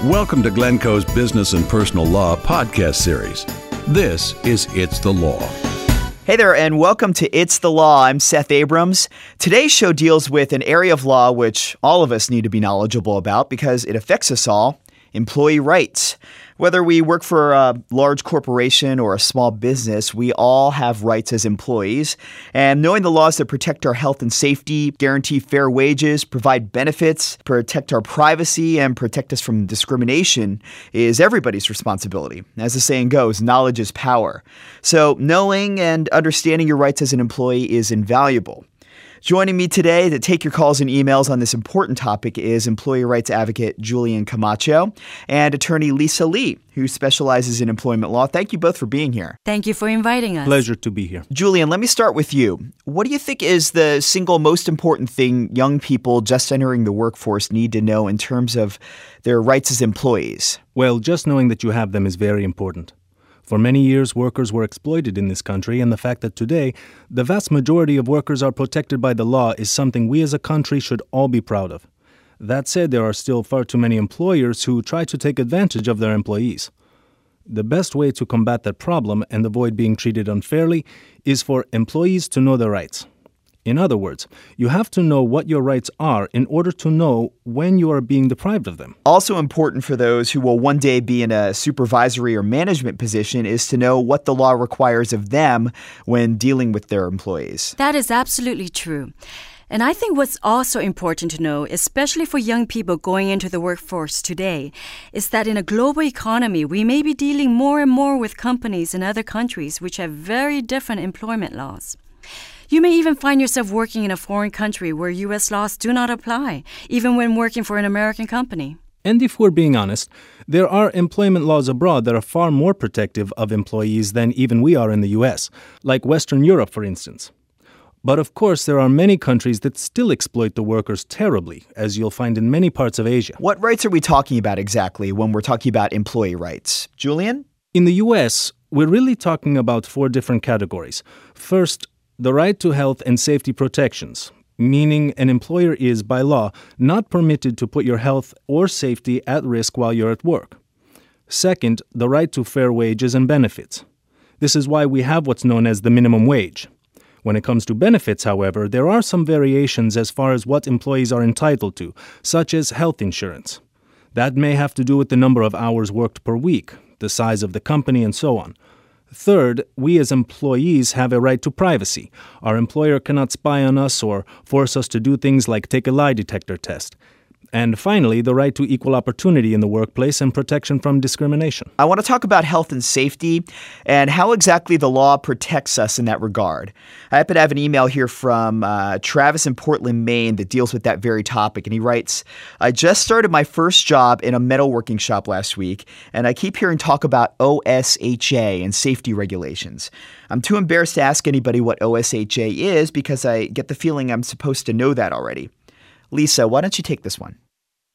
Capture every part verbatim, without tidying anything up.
Welcome to Glencoe's Business and Personal Law podcast series. This is It's the Law. Hey there, and welcome to It's the Law. I'm Seth Abrams. Today's show deals with an area of law which all of us need to be knowledgeable about because it affects us all, employee rights. Whether we work for a large corporation or a small business, we all have rights as employees. And knowing the laws that protect our health and safety, guarantee fair wages, provide benefits, protect our privacy, and protect us from discrimination is everybody's responsibility. As the saying goes, knowledge is power. So knowing and understanding your rights as an employee is invaluable. Joining me today to take your calls and emails on this important topic is employee rights advocate Julian Camacho and attorney Lisa Lee, who specializes in employment law. Thank you both for being here. Thank you for inviting us. Pleasure to be here. Julian, let me start with you. What do you think is the single most important thing young people just entering the workforce need to know in terms of their rights as employees? Well, just knowing that you have them is very important. For many years, workers were exploited in this country, and the fact that today, the vast majority of workers are protected by the law is something we as a country should all be proud of. That said, there are still far too many employers who try to take advantage of their employees. The best way to combat that problem and avoid being treated unfairly is for employees to know their rights. In other words, you have to know what your rights are in order to know when you are being deprived of them. Also important for those who will one day be in a supervisory or management position is to know what the law requires of them when dealing with their employees. That is absolutely true. And I think what's also important to know, especially for young people going into the workforce today, is that in a global economy, we may be dealing more and more with companies in other countries which have very different employment laws. You may even find yourself working in a foreign country where U S laws do not apply, even when working for an American company. And if we're being honest, there are employment laws abroad that are far more protective of employees than even we are in the U S, like Western Europe, for instance. But of course, there are many countries that still exploit the workers terribly, as you'll find in many parts of Asia. What rights are we talking about exactly when we're talking about employee rights? Julian? In the U S, we're really talking about four different categories. First, the right to health and safety protections, meaning an employer is, by law, not permitted to put your health or safety at risk while you're at work. Second, the right to fair wages and benefits. This is why we have what's known as the minimum wage. When it comes to benefits, however, there are some variations as far as what employees are entitled to, such as health insurance. That may have to do with the number of hours worked per week, the size of the company, and so on. Third, we as employees have a right to privacy. Our employer cannot spy on us or force us to do things like take a lie detector test. And finally, the right to equal opportunity in the workplace and protection from discrimination. I want to talk about health and safety and how exactly the law protects us in that regard. I happen to have an email here from uh, Travis in Portland, Maine that deals with that very topic. And he writes, I just started my first job in a metalworking shop last week, and I keep hearing talk about O S H A and safety regulations. I'm too embarrassed to ask anybody what O S H A is because I get the feeling I'm supposed to know that already. Lisa, why don't you take this one?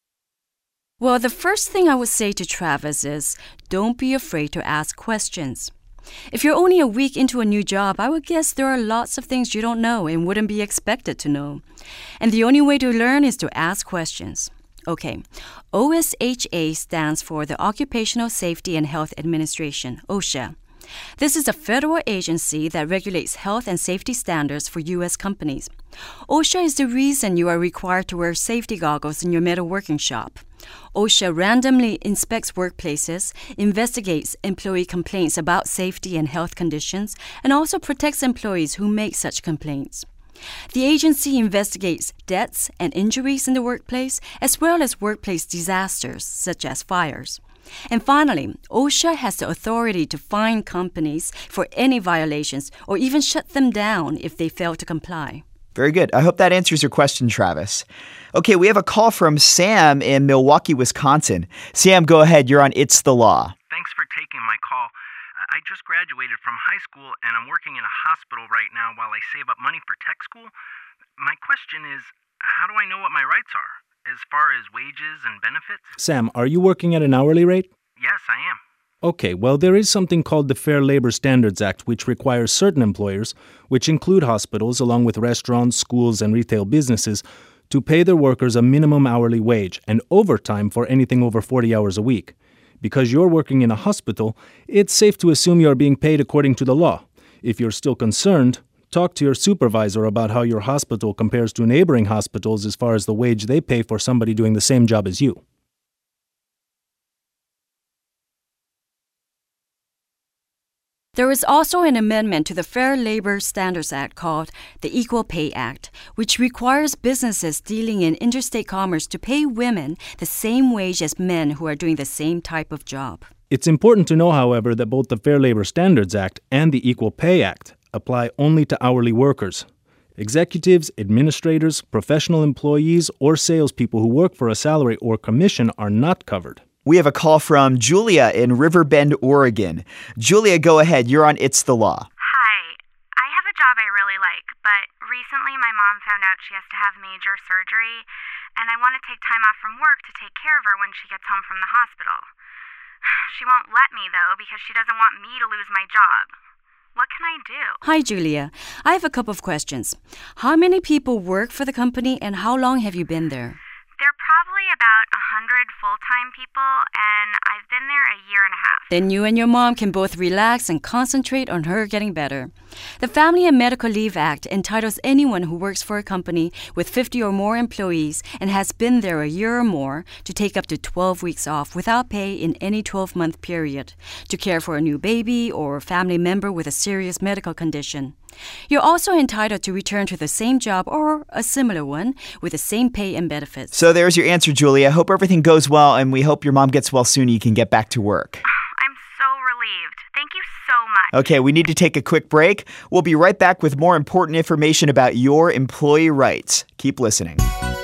Well, the first thing I would say to Travis is, don't be afraid to ask questions. If you're only a week into a new job, I would guess there are lots of things you don't know and wouldn't be expected to know. And the only way to learn is to ask questions. Okay, O S H A stands for the Occupational Safety and Health Administration, OSHA. This is a federal agency that regulates health and safety standards for U S companies. OSHA is the reason you are required to wear safety goggles in your metalworking shop. OSHA randomly inspects workplaces, investigates employee complaints about safety and health conditions, and also protects employees who make such complaints. The agency investigates deaths and injuries in the workplace, as well as workplace disasters, such as fires. And finally, OSHA has the authority to fine companies for any violations or even shut them down if they fail to comply. Very good. I hope that answers your question, Travis. Okay, we have a call from Sam in Milwaukee, Wisconsin. Sam, go ahead. You're on It's the Law. Thanks for taking my call. I just graduated from high school and I'm working in a hospital right now while I save up money for tech school. My question is, how do I know what my rights are as far as wages and benefits? Sam, are you working at an hourly rate? Yes, I am. Okay, well, there is something called the Fair Labor Standards Act, which requires certain employers, which include hospitals along with restaurants, schools, and retail businesses, to pay their workers a minimum hourly wage and overtime for anything over forty hours a week. Because you're working in a hospital, it's safe to assume you're being paid according to the law. If you're still concerned, talk to your supervisor about how your hospital compares to neighboring hospitals as far as the wage they pay for somebody doing the same job as you. There is also an amendment to the Fair Labor Standards Act called the Equal Pay Act, which requires businesses dealing in interstate commerce to pay women the same wage as men who are doing the same type of job. It's important to know, however, that both the Fair Labor Standards Act and the Equal Pay Act apply only to hourly workers. Executives, administrators, professional employees, or salespeople who work for a salary or commission are not covered. We have a call from Julia in Riverbend, Oregon. Julia, go ahead. You're on It's the Law. Hi. I have a job I really like, but recently my mom found out she has to have major surgery, and I want to take time off from work to take care of her when she gets home from the hospital. She won't let me, though, because she doesn't want me to lose my job. What can I do? Hi, Julia. I have a couple of questions. How many people work for the company, and how long have you been there? There are probably about one hundred full-time people, and I've been there a year and a half. Then you and your mom can both relax and concentrate on her getting better. The Family and Medical Leave Act entitles anyone who works for a company with fifty or more employees and has been there a year or more to take up to twelve weeks off without pay in any twelve-month period to care for a new baby or a family member with a serious medical condition. You're also entitled to return to the same job or a similar one with the same pay and benefits. So there's your answer, Julia. Hope everything goes well, and we hope your mom gets well soon and you can get back to work. I'm so relieved. Thank you so much. Okay, we need to take a quick break. We'll be right back with more important information about your employee rights. Keep listening.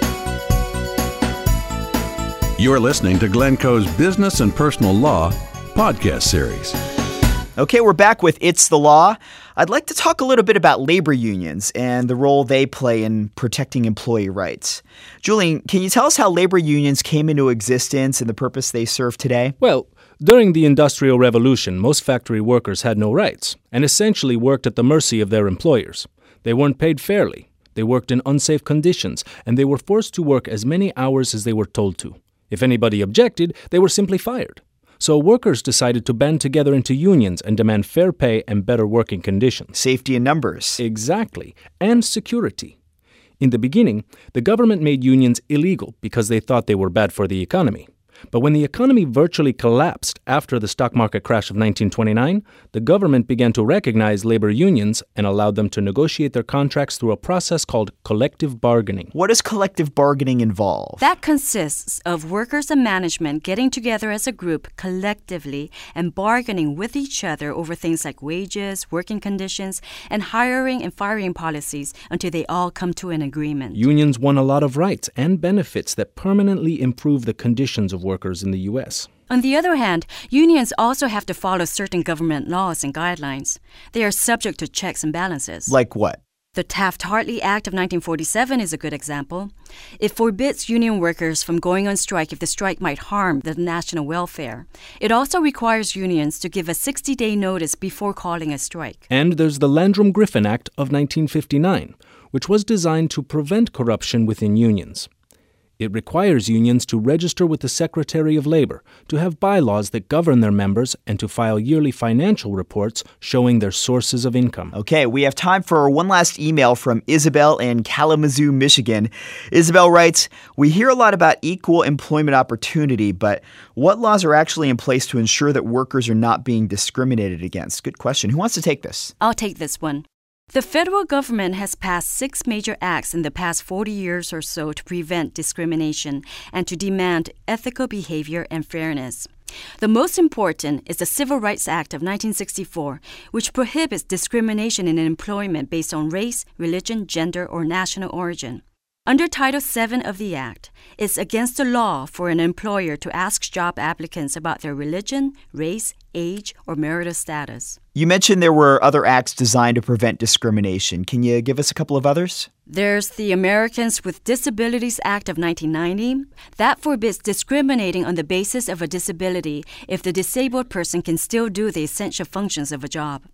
You're listening to Glencoe's Business and Personal Law podcast series. Okay, we're back with It's the Law. I'd like to talk a little bit about labor unions and the role they play in protecting employee rights. Julian, can you tell us how labor unions came into existence and the purpose they serve today? Well, during the Industrial Revolution, most factory workers had no rights and essentially worked at the mercy of their employers. They weren't paid fairly. They worked in unsafe conditions, and they were forced to work as many hours as they were told to. If anybody objected, they were simply fired. So workers decided to band together into unions and demand fair pay and better working conditions. Safety in numbers. Exactly. And security. In the beginning, the government made unions illegal because they thought they were bad for the economy. But when the economy virtually collapsed after the stock market crash of nineteen twenty-nine, the government began to recognize labor unions and allowed them to negotiate their contracts through a process called collective bargaining. What does collective bargaining involve? That consists of workers and management getting together as a group collectively and bargaining with each other over things like wages, working conditions, and hiring and firing policies until they all come to an agreement. Unions won a lot of rights and benefits that permanently improve the conditions of workers in the U S. On the other hand, unions also have to follow certain government laws and guidelines. They are subject to checks and balances. Like what? The Taft-Hartley Act of nineteen forty-seven is a good example. It forbids union workers from going on strike if the strike might harm the national welfare. It also requires unions to give a sixty-day notice before calling a strike. And there's the Landrum-Griffin Act of nineteen fifty-nine, which was designed to prevent corruption within unions. It requires unions to register with the Secretary of Labor, to have bylaws that govern their members, and to file yearly financial reports showing their sources of income. Okay, we have time for one last email from Isabel in Kalamazoo, Michigan. Isabel writes, "We hear a lot about equal employment opportunity, but what laws are actually in place to ensure that workers are not being discriminated against?" Good question. Who wants to take this? I'll take this one. The federal government has passed six major acts in the past forty years or so to prevent discrimination and to demand ethical behavior and fairness. The most important is the Civil Rights Act of nineteen sixty-four, which prohibits discrimination in employment based on race, religion, gender, or national origin. Under Title seven of the Act, it's against the law for an employer to ask job applicants about their religion, race, age, or marital status. You mentioned there were other acts designed to prevent discrimination. Can you give us a couple of others? There's the Americans with Disabilities Act of nineteen ninety. That forbids discriminating on the basis of a disability if the disabled person can still do the essential functions of a job.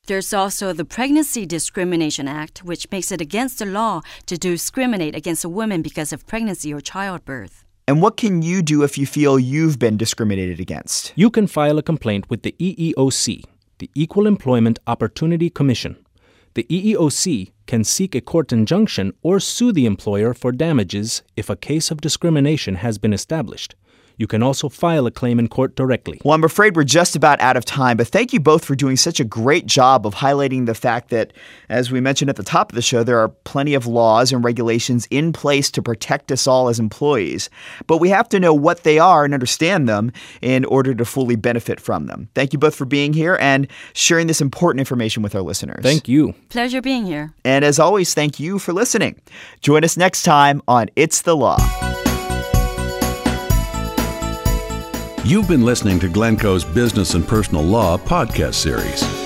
There's also the Pregnancy Discrimination Act, which makes it against the law to discriminate against a woman because of pregnancy or childbirth. And what can you do if you feel you've been discriminated against? You can file a complaint with the E E O C, the Equal Employment Opportunity Commission. The E E O C can seek a court injunction or sue the employer for damages if a case of discrimination has been established. You can also file a claim in court directly. Well, I'm afraid we're just about out of time, but thank you both for doing such a great job of highlighting the fact that, as we mentioned at the top of the show, there are plenty of laws and regulations in place to protect us all as employees. But we have to know what they are and understand them in order to fully benefit from them. Thank you both for being here and sharing this important information with our listeners. Thank you. Pleasure being here. And as always, thank you for listening. Join us next time on It's the Law. You've been listening to Glencoe's Business and Personal Law podcast series.